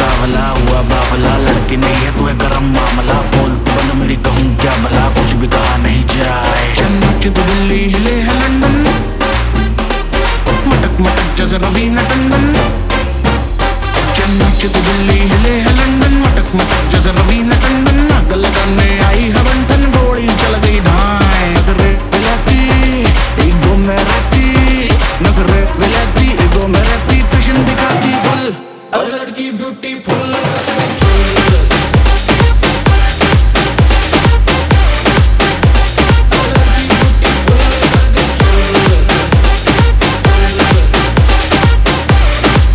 चावला हुआ बावला, लड़की नहीं है तू है गरम मामला, बोलती बंद मेरी कहूँ क्या भला, कुछ भी कहा नहीं जाए। चन्नच तो दिल्ली हिले है लंदन, मटक मटक जैसे रवीना टंडन। चन्नच तो दिल्ली हिले है लंदन, मटक मटक जैसे रवीना टंडन। आग लगाने आई है बंटन, गोली चल गई धाए। नखरे विलाती ईगो में रहती, नखरे विलाती ईगो में रहती, ट्यूशन दिखाती फुल, अरे लड़की ब्यूटीफुल।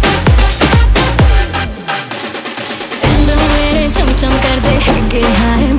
चम कर दे है